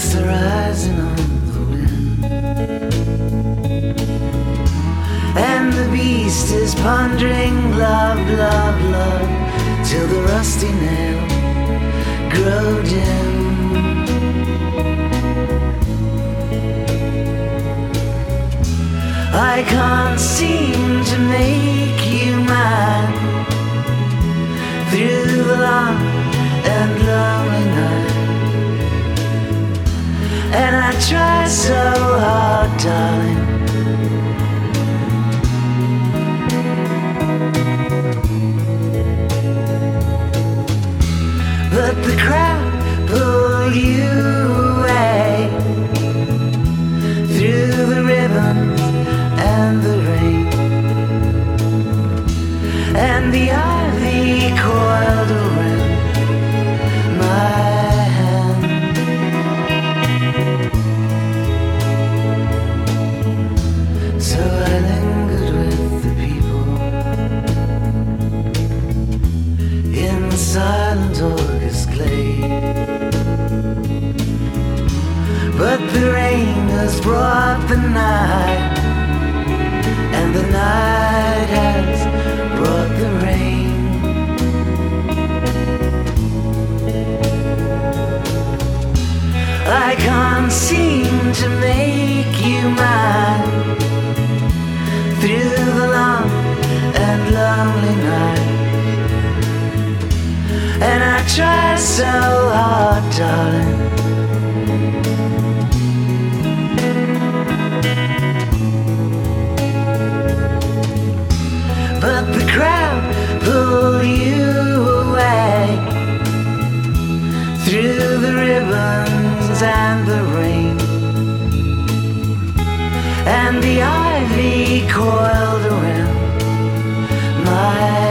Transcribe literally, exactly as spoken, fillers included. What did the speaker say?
Dust arising on the wind, and the beast is pondering love, love, love, till the rusty nail grow dim. I can't seem to make you mine through the long and lonely night, and I try so hard, darling. But the crowd pulled you away through the ribbons and the rain, and the ivy coiled around my hand. So I lingered with the people in the silent August glade, but the rain has brought the night, and the night has brought the rain. I can't seem to make you mine through the long and lonely night, and I try so hard, darling. But the crowd pulled you away through the ribbons and the rain, and the ivy coiled around my